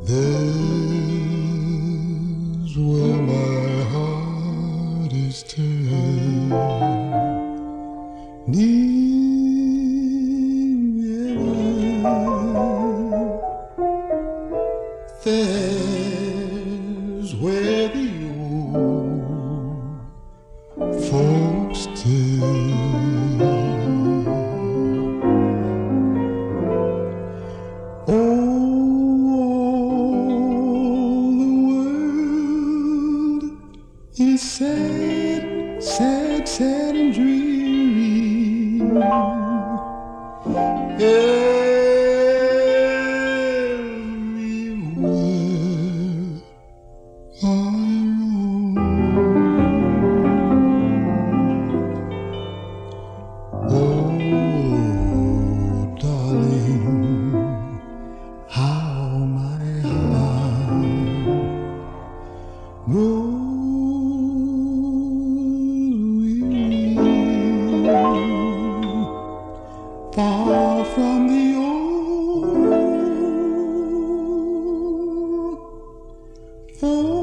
There's where my heart is turned. There's where the old folks turn. Is sad, sad, sad and dreary. Everywhere I roam. Oh, darling, how my heart grows. Far from the old folks.